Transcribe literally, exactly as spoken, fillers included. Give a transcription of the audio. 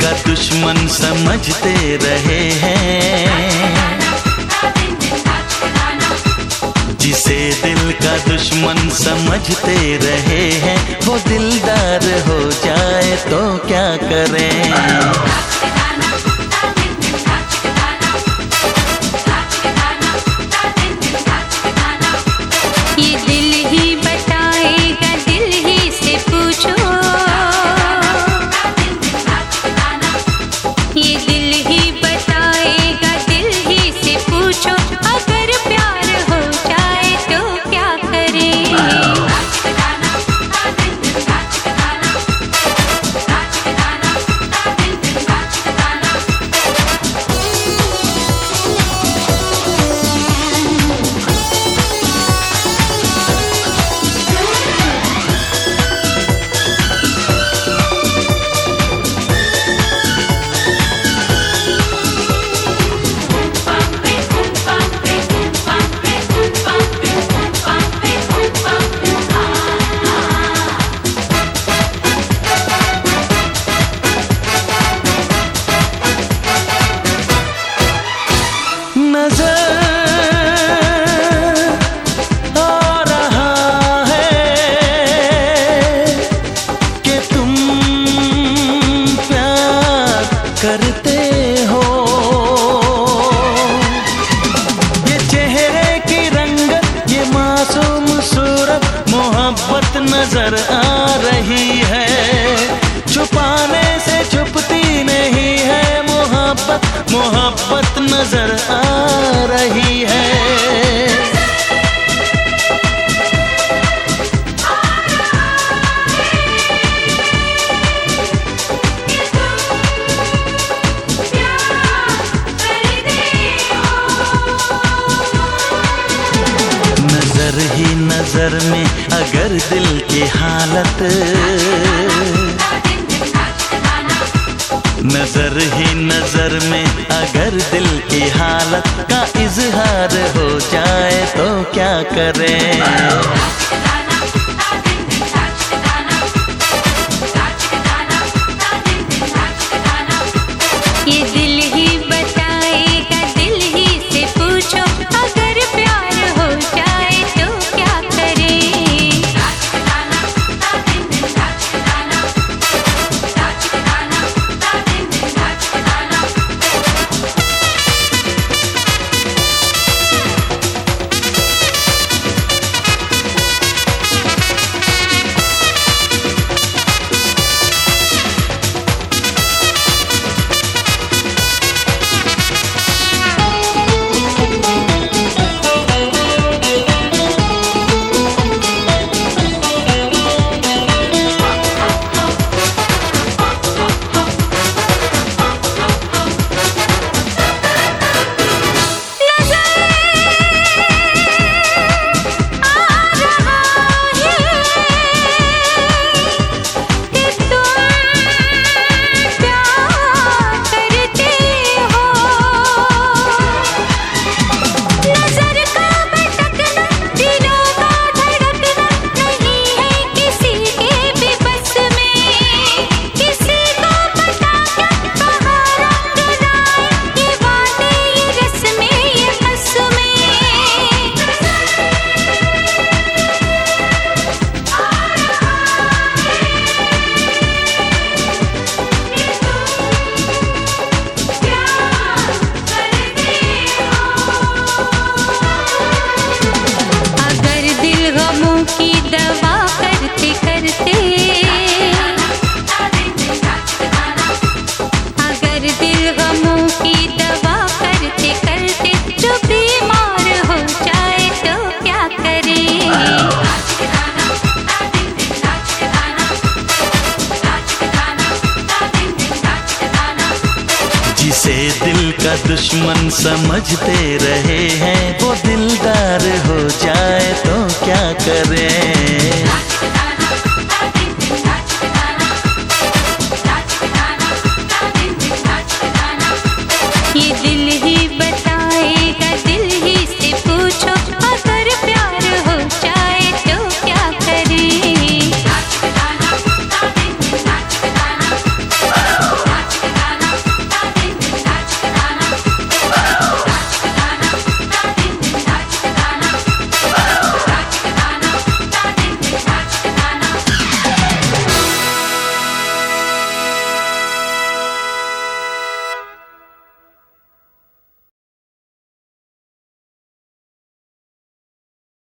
का दुश्मन समझते रहे हैं, जिसे दिल का दुश्मन समझते रहे हैं, वो दिलदार हो जाए तो क्या करें। करते हो ये चेहरे की रंगत, ये मासूम सूरत, मोहब्बत नजर आ रही है। छुपाने से छुपती नहीं है मोहब्बत, मोहब्बत नजर आ रही है। नजर ही नजर में अगर दिल की हालत, नजर ही नजर में अगर दिल की हालत का इजहार हो जाए तो क्या करें। जिसे दिल का दुश्मन समझते रहे हैं, वो दिलदार हो जाए तो क्या करें।